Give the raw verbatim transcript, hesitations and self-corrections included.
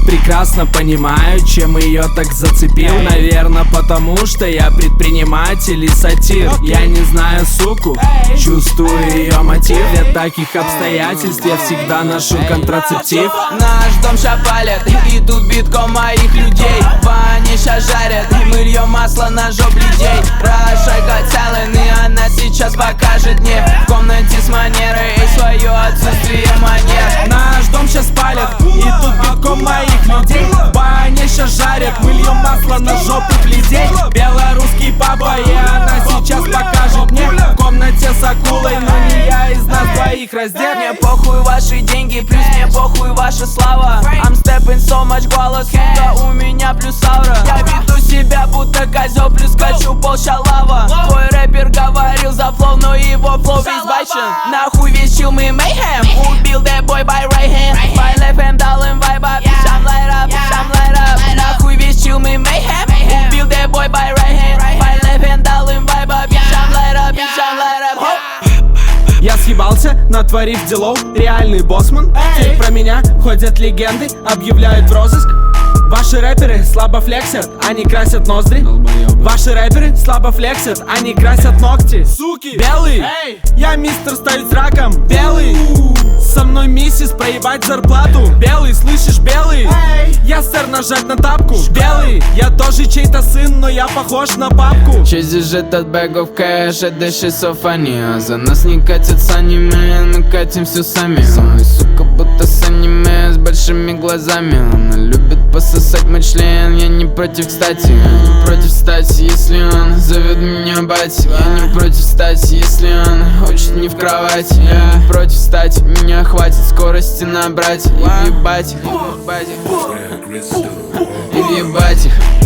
Прекрасно понимаю, чем ее так зацепил. Наверное, потому что я предприниматель и сатир. Я не знаю суку, чувствую ее мотив. Для таких обстоятельств я всегда ношу контрацептив. Наш дом ща палят, и тут битком моих людей. Ваня ща жарят, и мы льем масло на жоп людей. Рошайка целен, и она сейчас покажет мне в комнате с манерой и свое отсутствие манер. Наш дом щас палят, и тут битком моих людей. Баня щас жарят, мы льем масло на жопы людей. Белорусский папа, и она сейчас покажет мне в комнате с акулой, но не я из нас двоих раздет. Мне похуй ваши деньги, плюс мне похуй ваша слава. I'm stepping so much, голос, сука, у меня плюс аура. Я веду себя будто козел, плюс качу пол шалава. Твой рэпер говорил за флоу, но его флоу безбачен. Нахуй весь чил мы мейхэм, убил that boy by right hand. By left hand дал им вайба, bitch I'm light up, bitch I'm light up. Нахуй весь чил мы мейхэм, убил that boy by right hand. By left hand дал им вайба, bitch I'm light up, bitch I'm light up. Я съебался, натворив делов, реальный боссман. Теперь про меня ходят легенды, объявляют в розыск. Ваши рэперы слабо флексят, они красят ноздри. Ваши рэперы слабо флексят, они красят ногти. Суки! Белый! Я мистер стою с раком. Белый! Со мной миссис проебать зарплату. Белый, слышишь, белый? Я сэр нажать на тапку. Белый! Я тоже чей-то сын, но я похож на папку. Через этот bag of cash, это шизофрения. За нас не катятся аниме, мы катим все сами. Ой, сука, будто с аниме, с большими глазами. Она любит пососать мой член, я не против, кстати. Я не против стать, если он зовет меня бать. Я не против стать, если он хочет не в кровать. Я не против стать, меня хватит скорости набрать. И въебать их, и въебать их, и въебать их.